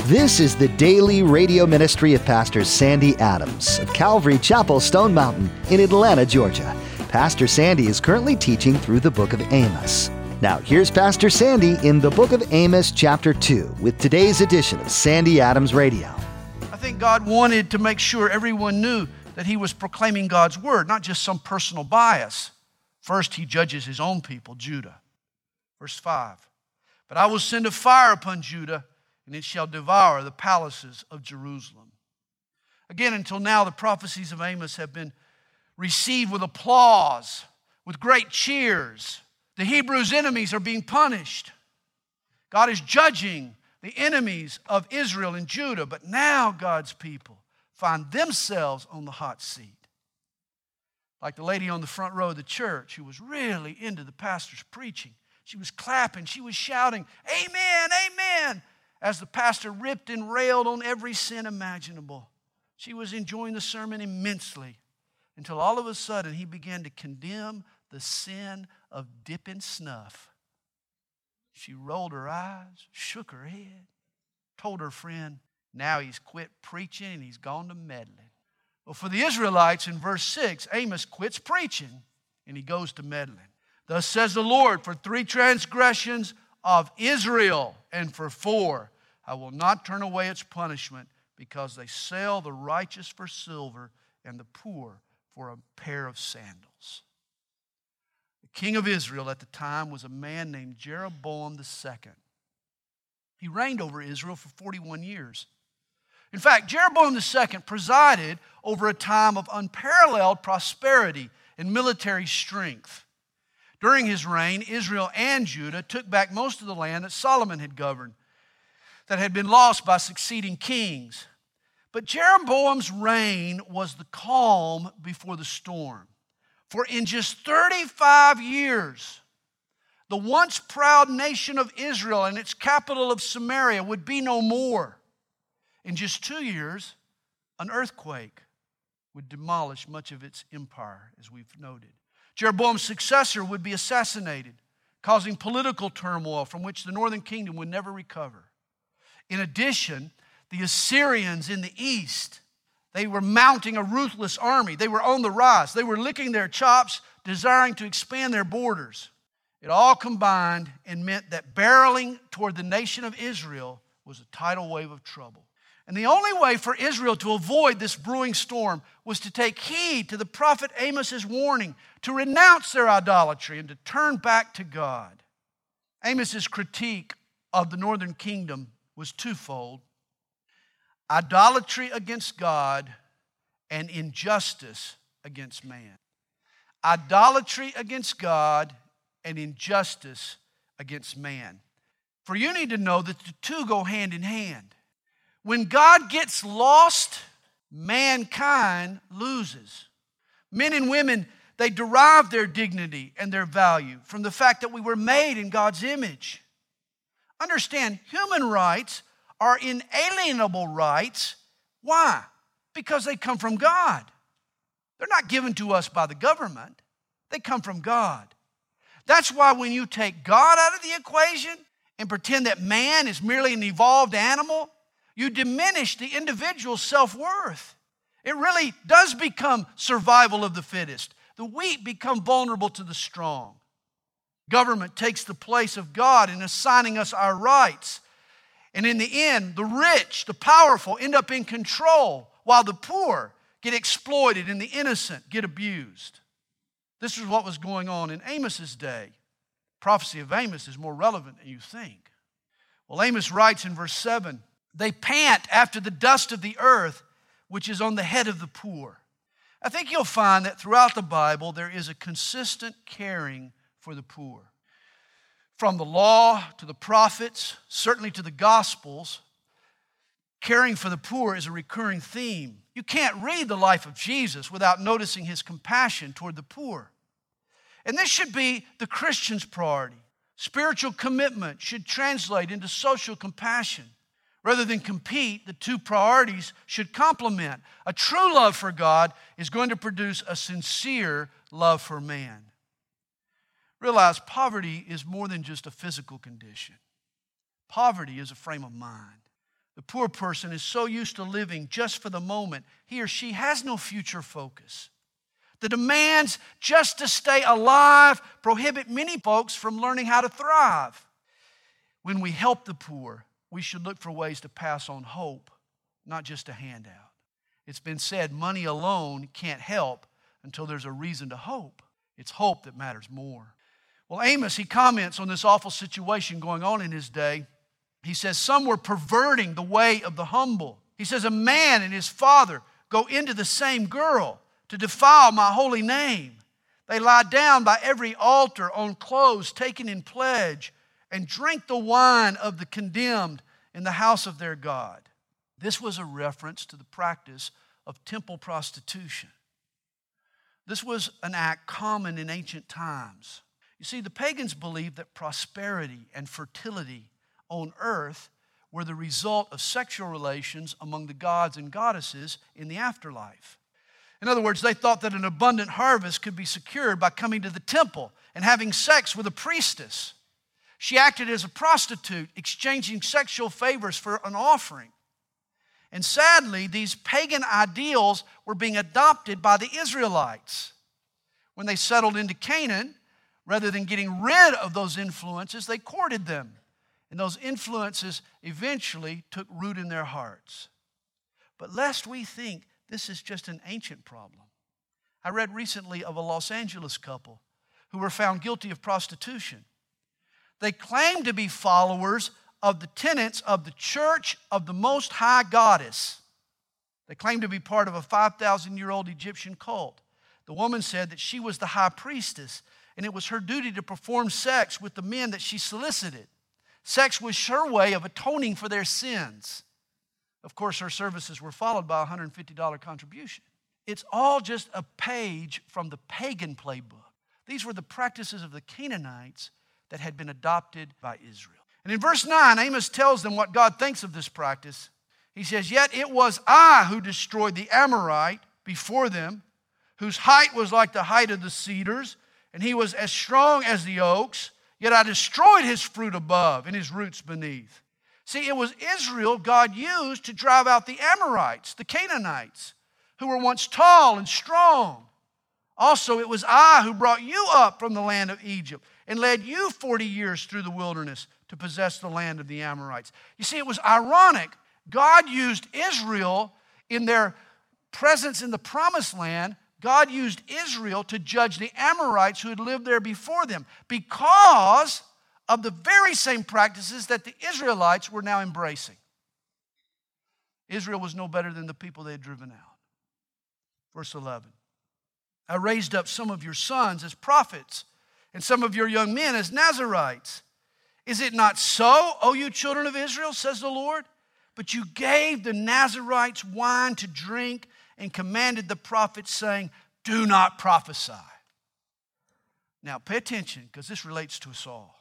This is the daily radio ministry of Pastor Sandy Adams of Calvary Chapel, Stone Mountain in Atlanta, Georgia. Pastor Sandy is currently teaching through the book of Amos. Now, here's Pastor Sandy in the book of Amos, chapter 2, with today's edition of Sandy Adams Radio. I think God wanted to make sure everyone knew that he was proclaiming God's word, not just some personal bias. First, he judges his own people, Judah. Verse 5, "But I will send a fire upon Judah, and it shall devour the palaces of Jerusalem." Again, until now, the prophecies of Amos have been received with applause, with great cheers. The Hebrews' enemies are being punished. God is judging the enemies of Israel and Judah, but now God's people find themselves on the hot seat. Like the lady on the front row of the church who was really into the pastor's preaching. She was clapping, she was shouting, "Amen, amen," as the pastor ripped and railed on every sin imaginable. She was enjoying the sermon immensely until all of a sudden he began to condemn the sin of dipping snuff. She rolled her eyes, shook her head, told her friend, now he's quit preaching and he's gone to meddling. Well, for the Israelites in verse 6, Amos quits preaching and he goes to meddling. "Thus says the Lord, for 3 transgressions of Israel, and for 4, I will not turn away its punishment, because they sell the righteous for silver and the poor for a pair of sandals." The king of Israel at the time was a man named Jeroboam II. He reigned over Israel for 41 years. In fact, Jeroboam II presided over a time of unparalleled prosperity and military strength. During his reign, Israel and Judah took back most of the land that Solomon had governed, that had been lost by succeeding kings. But Jeroboam's reign was the calm before the storm. For in just 35 years, the once proud nation of Israel and its capital of Samaria would be no more. In just 2 years, an earthquake would demolish much of its empire, as we've noted. Jeroboam's successor would be assassinated, causing political turmoil from which the northern kingdom would never recover. In addition, the Assyrians in the east, they were mounting a ruthless army. They were on the rise. They were licking their chops, desiring to expand their borders. It all combined and meant that barreling toward the nation of Israel was a tidal wave of trouble. And the only way for Israel to avoid this brewing storm was to take heed to the prophet Amos' warning to renounce their idolatry and to turn back to God. Amos' critique of the northern kingdom was twofold: idolatry against God and injustice against man. Idolatry against God and injustice against man. For you need to know that the two go hand in hand. When God gets lost, mankind loses. Men and women, they derive their dignity and their value from the fact that we were made in God's image. Understand, human rights are inalienable rights. Why? Because they come from God. They're not given to us by the government. They come from God. That's why when you take God out of the equation and pretend that man is merely an evolved animal, you diminish the individual's self-worth. It really does become survival of the fittest. The weak become vulnerable to the strong. Government takes the place of God in assigning us our rights. And in the end, the rich, the powerful end up in control, while the poor get exploited and the innocent get abused. This is what was going on in Amos' day. Prophecy of Amos is more relevant than you think. Well, Amos writes in verse 7, "They pant after the dust of the earth, which is on the head of the poor." I think you'll find that throughout the Bible, there is a consistent caring for the poor. From the law to the prophets, certainly to the Gospels, caring for the poor is a recurring theme. You can't read the life of Jesus without noticing his compassion toward the poor. And this should be the Christian's priority. Spiritual commitment should translate into social compassion. Rather than compete, the two priorities should complement. A true love for God is going to produce a sincere love for man. Realize poverty is more than just a physical condition. Poverty is a frame of mind. The poor person is so used to living just for the moment, he or she has no future focus. The demands just to stay alive prohibit many folks from learning how to thrive. When we help the poor, we should look for ways to pass on hope, not just a handout. It's been said money alone can't help until there's a reason to hope. It's hope that matters more. Well, Amos, he comments on this awful situation going on in his day. He says, some were perverting the way of the humble. He says, a man and his father go into the same girl to defile my holy name. They lie down by every altar on clothes taken in pledge and drink the wine of the condemned in the house of their God. This was a reference to the practice of temple prostitution. This was an act common in ancient times. You see, the pagans believed that prosperity and fertility on earth were the result of sexual relations among the gods and goddesses in the afterlife. In other words, they thought that an abundant harvest could be secured by coming to the temple and having sex with a priestess. She acted as a prostitute, exchanging sexual favors for an offering. And sadly, these pagan ideals were being adopted by the Israelites. When they settled into Canaan, rather than getting rid of those influences, they courted them. And those influences eventually took root in their hearts. But lest we think this is just an ancient problem. I read recently of a Los Angeles couple who were found guilty of prostitution. They claimed to be followers of the tenets of the Church of the Most High Goddess. They claimed to be part of a 5,000-year-old Egyptian cult. The woman said that she was the high priestess, and it was her duty to perform sex with the men that she solicited. Sex was her way of atoning for their sins. Of course, her services were followed by a $150 contribution. It's all just a page from the pagan playbook. These were the practices of the Canaanites that had been adopted by Israel. And in verse 9, Amos tells them what God thinks of this practice. He says, yet it was I who destroyed the Amorite before them, whose height was like the height of the cedars, and he was as strong as the oaks, yet I destroyed his fruit above and his roots beneath. See, it was Israel God used to drive out the Amorites, the Canaanites, who were once tall and strong. Also, it was I who brought you up from the land of Egypt and led you 40 years through the wilderness to possess the land of the Amorites. You see, it was ironic. God used Israel in their presence in the promised land. God used Israel to judge the Amorites who had lived there before them because of the very same practices that the Israelites were now embracing. Israel was no better than the people they had driven out. Verse 11, I raised up some of your sons as prophets and some of your young men as Nazirites. Is it not so, O you children of Israel, says the Lord? But you gave the Nazirites wine to drink and commanded the prophets, saying, do not prophesy. Now pay attention, because this relates to us all.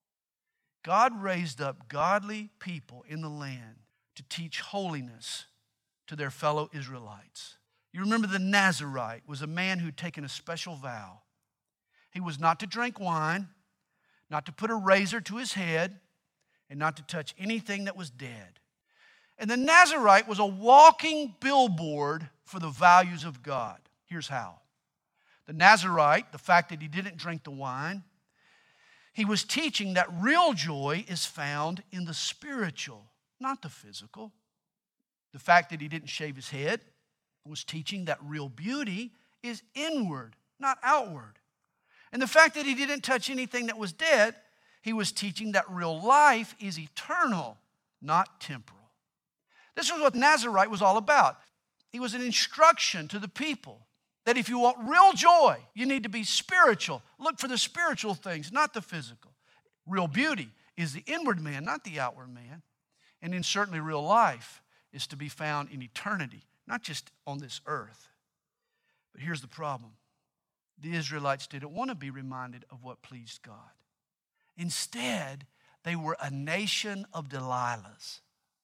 God raised up godly people in the land to teach holiness to their fellow Israelites. You remember the Nazirite was a man who'd taken a special vow. He was not to drink wine, not to put a razor to his head, and not to touch anything that was dead. And the Nazirite was a walking billboard for the values of God. Here's how. The Nazirite, the fact that he didn't drink the wine, he was teaching that real joy is found in the spiritual, not the physical. The fact that he didn't shave his head was teaching that real beauty is inward, not outward. And the fact that he didn't touch anything that was dead, he was teaching that real life is eternal, not temporal. This was what Nazirite was all about. He was an instruction to the people that if you want real joy, you need to be spiritual. Look for the spiritual things, not the physical. Real beauty is the inward man, not the outward man. And then certainly real life is to be found in eternity, not just on this earth. But here's the problem. The Israelites didn't want to be reminded of what pleased God. Instead, they were a nation of Delilahs.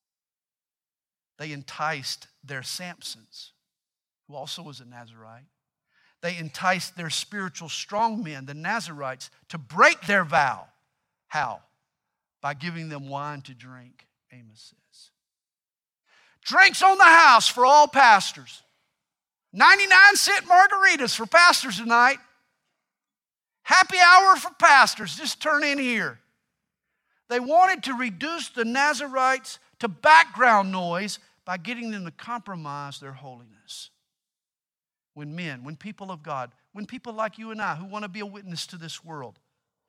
They enticed their Samsons, who also was a Nazirite. They enticed their spiritual strong men, the Nazirites, to break their vow. How? By giving them wine to drink, Amos says. Drinks on the house for all pastors. 99-cent margaritas for pastors tonight. Happy hour for pastors. Just turn in here. They wanted to reduce the Nazarites to background noise by getting them to compromise their holiness. When people of God, when people like you and I who want to be a witness to this world,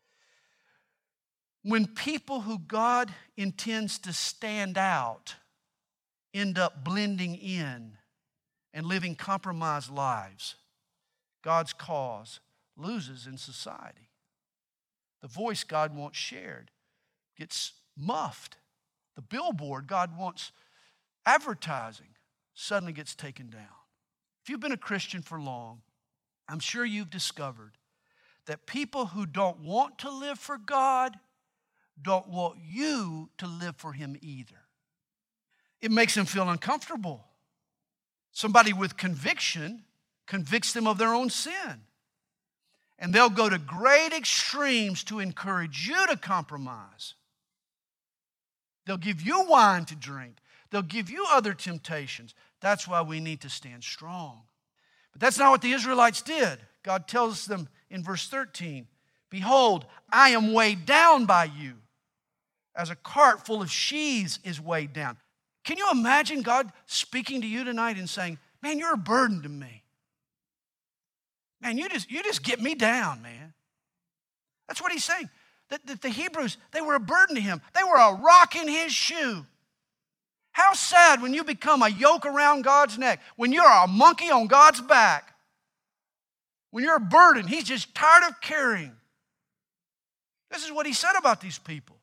when people who God intends to stand out end up blending in and living compromised lives, God's cause loses in society. The voice God wants shared gets muffed. The billboard God wants advertising suddenly gets taken down. If you've been a Christian for long, I'm sure you've discovered that people who don't want to live for God don't want you to live for Him either. It makes them feel uncomfortable. Somebody with conviction convicts them of their own sin. And they'll go to great extremes to encourage you to compromise. They'll give you wine to drink. They'll give you other temptations. That's why we need to stand strong. But that's not what the Israelites did. God tells them in verse 13, "Behold, I am weighed down by you, as a cart full of sheaves is weighed down." Can you imagine God speaking to you tonight and saying, "Man, you're a burden to me. Man, you just get me down, man." That's what He's saying. That the Hebrews, they were a burden to Him. They were a rock in His shoe. How sad when you become a yoke around God's neck, when you're a monkey on God's back, when you're a burden He's just tired of carrying. This is what He said about these people.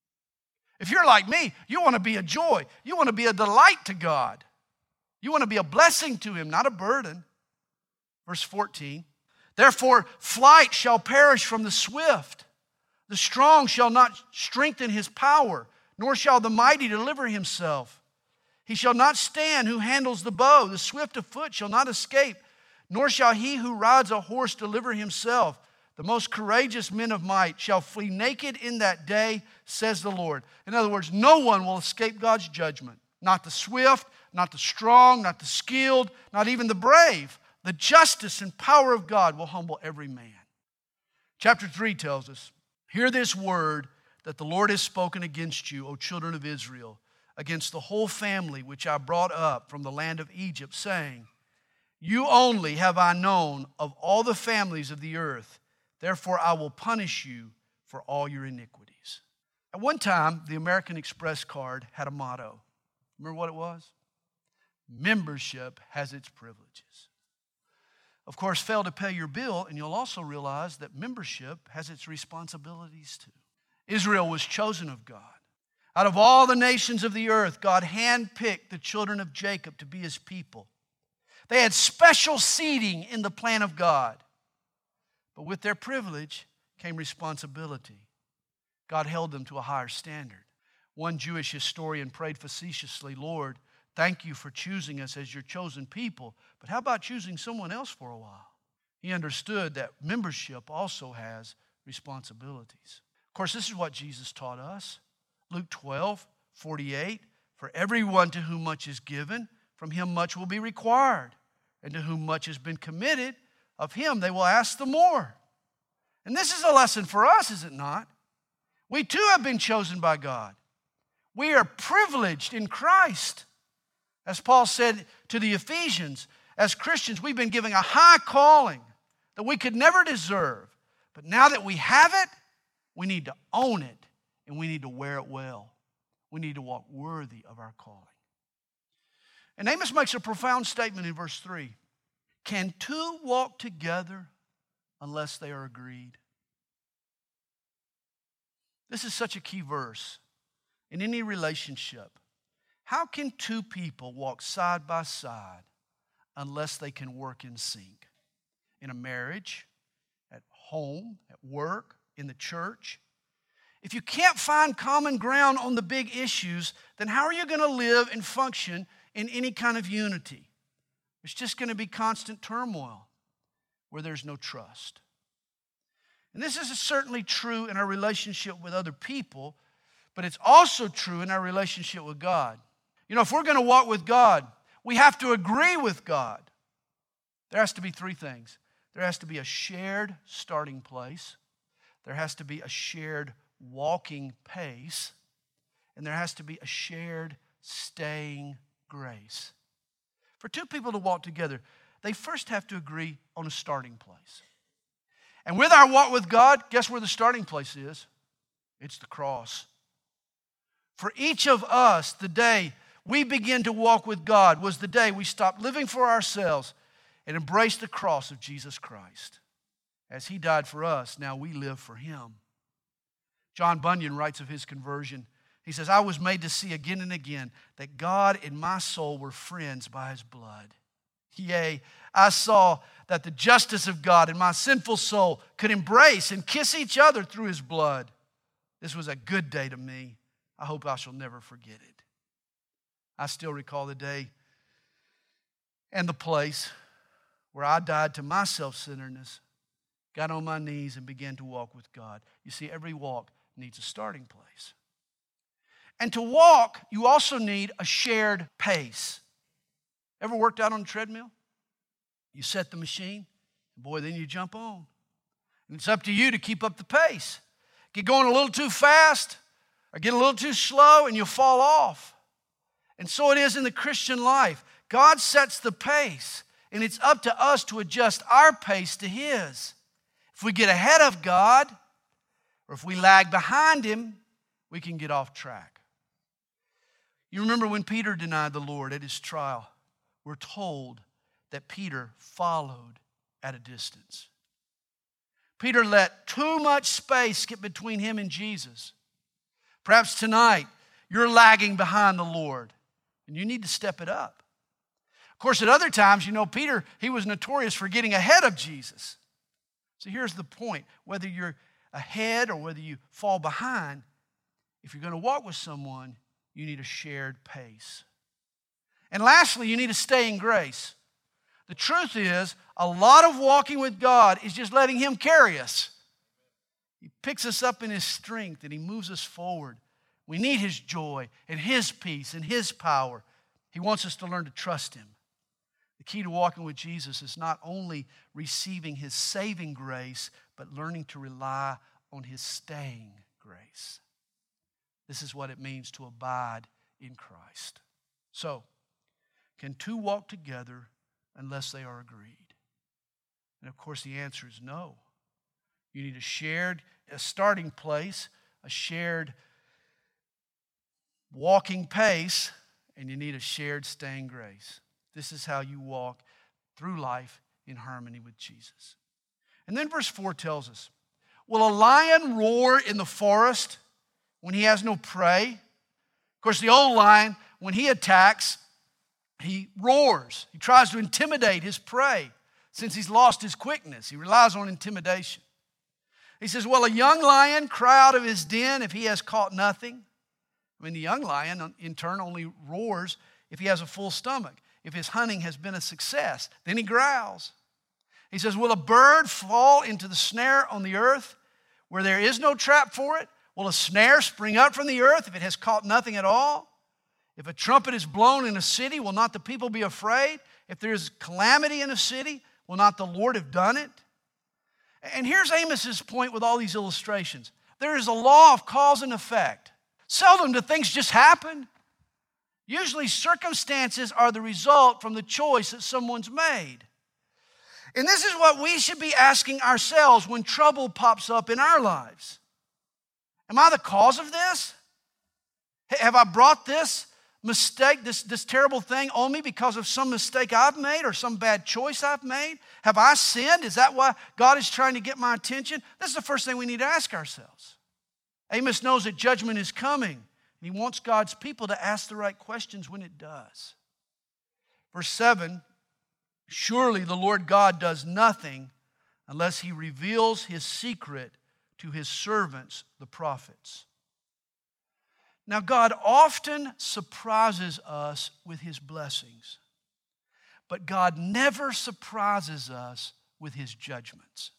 If you're like me, you want to be a joy. You want to be a delight to God. You want to be a blessing to Him, not a burden. Verse 14, "Therefore flight shall perish from the swift. The strong shall not strengthen his power, nor shall the mighty deliver himself. He shall not stand who handles the bow. The swift of foot shall not escape, nor shall he who rides a horse deliver himself. The most courageous men of might shall flee naked in that day, says the Lord." In other words, no one will escape God's judgment. Not the swift, not the strong, not the skilled, not even the brave. The justice and power of God will humble every man. Chapter 3 tells us, "Hear this word that the Lord has spoken against you, O children of Israel, against the whole family which I brought up from the land of Egypt, saying, You only have I known of all the families of the earth. Therefore I will punish you for all your iniquities." At one time, the American Express card had a motto. Remember what it was? Membership has its privileges. Of course, fail to pay your bill, and you'll also realize that membership has its responsibilities too. Israel was chosen of God. Out of all the nations of the earth, God handpicked the children of Jacob to be His people. They had special seating in the plan of God. But with their privilege came responsibility. God held them to a higher standard. One Jewish historian prayed facetiously, "Lord, thank you for choosing us as your chosen people, but how about choosing someone else for a while?" He understood that membership also has responsibilities. Of course, this is what Jesus taught us. Luke 12:48, "For everyone to whom much is given, from him much will be required. And to whom much has been committed, of him they will ask the more." And this is a lesson for us, is it not? We too have been chosen by God. We are privileged in Christ. As Paul said to the Ephesians, as Christians, we've been given a high calling that we could never deserve. But now that we have it, we need to own it, and we need to wear it well. We need to walk worthy of our calling. And Amos makes a profound statement in verse 3. "Can two walk together unless they are agreed?" This is such a key verse in any relationship. How can two people walk side by side unless they can work in sync? In a marriage, at home, at work, in the church. If you can't find common ground on the big issues, then how are you going to live and function in any kind of unity? There's just going to be constant turmoil where there's no trust. And this is certainly true in our relationship with other people, but it's also true in our relationship with God. You know, if we're going to walk with God, we have to agree with God. There has to be three things. There has to be a shared starting place. There has to be a shared walking pace. And there has to be a shared staying grace. For two people to walk together, they first have to agree on a starting place. And with our walk with God, guess where the starting place is? It's the cross. For each of us, the day we begin to walk with God was the day we stopped living for ourselves and embraced the cross of Jesus Christ. As He died for us, now we live for Him. John Bunyan writes of his conversion. He says, I was made to see again and again that God and my soul were friends by His blood. Yea, I saw that the justice of God and my sinful soul could embrace and kiss each other through His blood. This was a good day to me. I hope I shall never forget it. I still recall the day and the place where I died to my self-centeredness, got on my knees, and began to walk with God. You see, every walk needs a starting place. And to walk, you also need a shared pace. Ever worked out on a treadmill? You set the machine, and boy, then you jump on. And it's up to you to keep up the pace. Get going a little too fast or get a little too slow and you'll fall off. And so it is in the Christian life. God sets the pace, and it's up to us to adjust our pace to His. If we get ahead of God or if we lag behind Him, we can get off track. You remember when Peter denied the Lord at his trial? We're told that Peter followed at a distance. Peter let too much space get between him and Jesus. Perhaps tonight you're lagging behind the Lord and you need to step it up. Of course, at other times, you know, Peter, he was notorious for getting ahead of Jesus. So here's the point. Whether you're ahead or whether you fall behind, if you're going to walk with someone, you need a shared pace. And lastly, you need to stay in grace. The truth is, a lot of walking with God is just letting Him carry us. He picks us up in His strength and He moves us forward. We need His joy and His peace and His power. He wants us to learn to trust Him. The key to walking with Jesus is not only receiving His saving grace, but learning to rely on His staying grace. This is what it means to abide in Christ. So, can two walk together unless they are agreed? And of course the answer is no. You need a starting place, a shared walking pace, and you need a shared staying grace. This is how you walk through life in harmony with Jesus. And then verse 4 tells us, will a lion roar in the forest when he has no prey? Of course, the old lion, when he attacks, he roars. He tries to intimidate his prey. Since he's lost his quickness, he relies on intimidation. He says, will a young lion cry out of his den if he has caught nothing? I mean, the young lion, in turn, only roars if he has a full stomach. If his hunting has been a success, then he growls. He says, will a bird fall into the snare on the earth where there is no trap for it? Will a snare spring up from the earth if it has caught nothing at all? If a trumpet is blown in a city, will not the people be afraid? If there is calamity in a city, will not the Lord have done it? And here's Amos's point with all these illustrations. There is a law of cause and effect. Seldom do things just happen. Usually circumstances are the result from the choice that someone's made. And this is what we should be asking ourselves when trouble pops up in our lives. Am I the cause of this? Have I brought this mistake, this terrible thing on me because of some mistake I've made or some bad choice I've made? Have I sinned? Is that why God is trying to get my attention? This is the first thing we need to ask ourselves. Amos knows that judgment is coming. He wants God's people to ask the right questions when it does. Verse 7, surely the Lord God does nothing unless He reveals His secret to His servants, the prophets. Now, God often surprises us with His blessings, but God never surprises us with His judgments.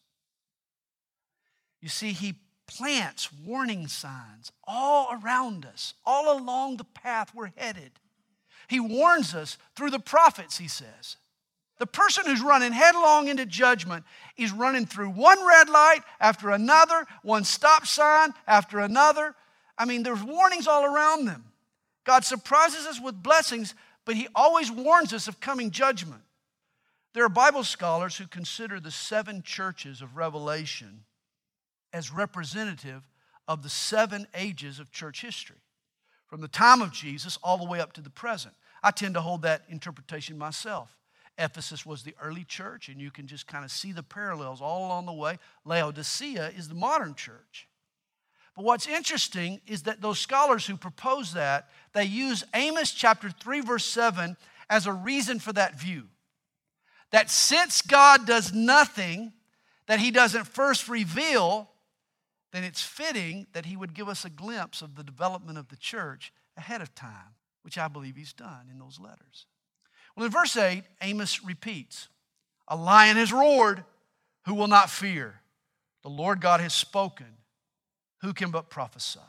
You see, He plants warning signs all around us, all along the path we're headed. He warns us through the prophets, he says. The person who's running headlong into judgment is running through one red light after another, one stop sign after another. I mean, there's warnings all around them. God surprises us with blessings, but he always warns us of coming judgment. There are Bible scholars who consider the 7 churches of Revelation as representative of the 7 ages of church history, from the time of Jesus all the way up to the present. I tend to hold that interpretation myself. Ephesus was the early church, and you can just kind of see the parallels all along the way. Laodicea is the modern church. But what's interesting is that those scholars who propose that, they use Amos chapter 3, verse 7 as a reason for that view. That since God does nothing that he doesn't first reveal, then it's fitting that he would give us a glimpse of the development of the church ahead of time, which I believe he's done in those letters. Well, in verse 8, Amos repeats, "A lion has roared, who will not fear? The Lord God has spoken, who can but prophesy?"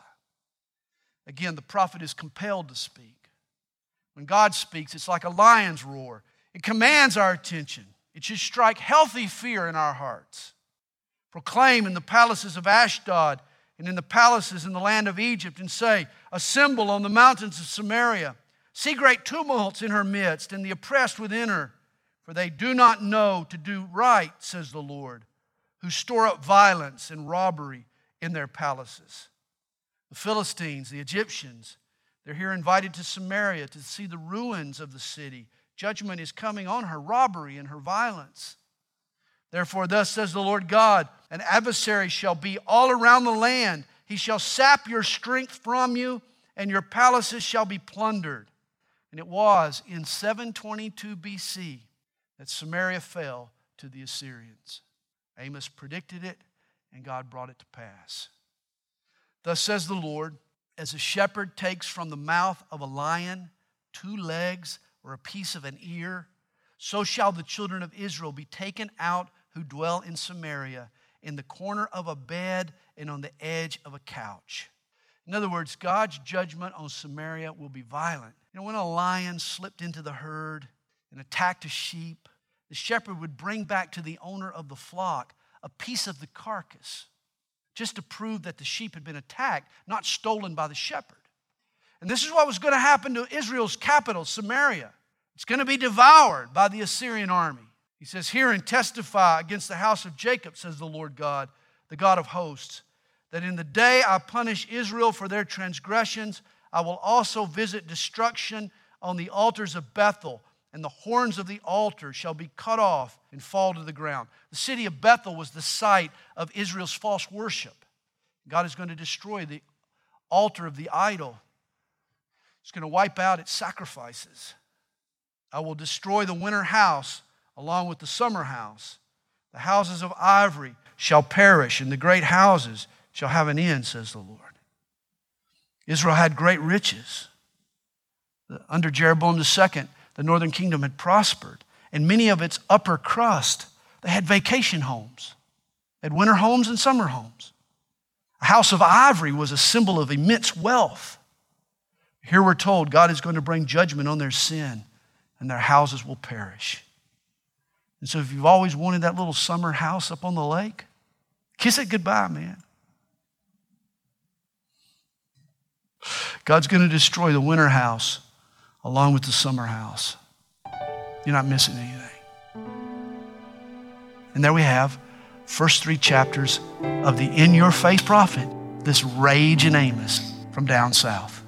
Again, the prophet is compelled to speak. When God speaks, it's like a lion's roar. It commands our attention. It should strike healthy fear in our hearts. Proclaim in the palaces of Ashdod and in the palaces in the land of Egypt, and say, "Assemble on the mountains of Samaria. See great tumults in her midst, and the oppressed within her. For they do not know to do right, says the Lord, who store up violence and robbery in their palaces." The Philistines, the Egyptians, they're here invited to Samaria to see the ruins of the city. Judgment is coming on her robbery and her violence. "Therefore, thus says the Lord God, an adversary shall be all around the land. He shall sap your strength from you, and your palaces shall be plundered." And it was in 722 BC that Samaria fell to the Assyrians. Amos predicted it, and God brought it to pass. "Thus says the Lord, as a shepherd takes from the mouth of a lion 2 legs or a piece of an ear, so shall the children of Israel be taken out who dwell in Samaria, in the corner of a bed and on the edge of a couch." In other words, God's judgment on Samaria will be violent. You know, when a lion slipped into the herd and attacked a sheep, the shepherd would bring back to the owner of the flock a piece of the carcass, just to prove that the sheep had been attacked, not stolen by the shepherd. And this is what was going to happen to Israel's capital, Samaria. It's going to be devoured by the Assyrian army. He says, "Hear and testify against the house of Jacob, says the Lord God, the God of hosts, that in the day I punish Israel for their transgressions, I will also visit destruction on the altars of Bethel, and the horns of the altar shall be cut off and fall to the ground." The city of Bethel was the site of Israel's false worship. God is going to destroy the altar of the idol. He's going to wipe out its sacrifices. "I will destroy the winter house along with the summer house. The houses of ivory shall perish, and the great houses shall have an end, says the Lord." Israel had great riches. Under Jeroboam II, the northern kingdom had prospered, and many of its upper crust, they had vacation homes. They had winter homes and summer homes. A house of ivory was a symbol of immense wealth. Here we're told God is going to bring judgment on their sin, and their houses will perish. And so if you've always wanted that little summer house up on the lake, kiss it goodbye, man. God's going to destroy the winter house along with the summer house. You're not missing anything. And there we have first 3 chapters of the In Your Faith Prophet, this rage in Amos from down south.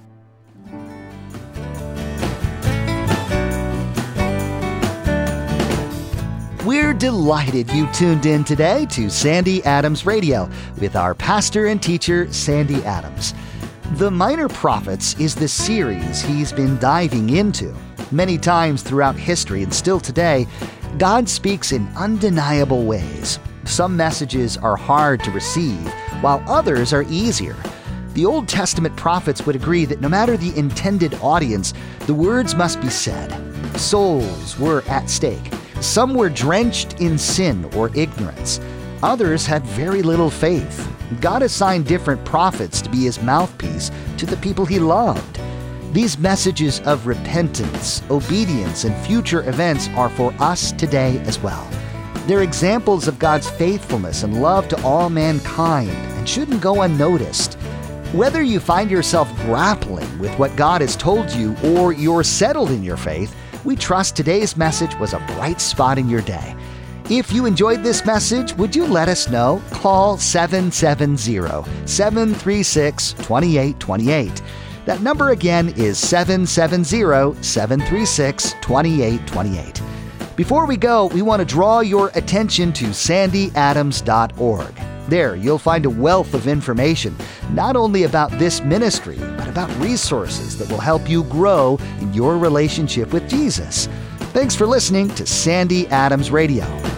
We're delighted you tuned in today to Sandy Adams Radio with our pastor and teacher, Sandy Adams. The Minor Prophets is the series he's been diving into. Many times throughout history and still today, God speaks in undeniable ways. Some messages are hard to receive, while others are easier. The Old Testament prophets would agree that no matter the intended audience, the words must be said. Souls were at stake. Some were drenched in sin or ignorance. Others had very little faith. God assigned different prophets to be his mouthpiece to the people he loved. These messages of repentance, obedience, and future events are for us today as well. They're examples of God's faithfulness and love to all mankind and shouldn't go unnoticed. Whether you find yourself grappling with what God has told you or you're settled in your faith, we trust today's message was a bright spot in your day. If you enjoyed this message, would you let us know? Call 770-736-2828. That number again is 770-736-2828. Before we go, we want to draw your attention to sandyadams.org. There, you'll find a wealth of information, not only about this ministry, but about resources that will help you grow in your relationship with Jesus. Thanks for listening to Sandy Adams Radio.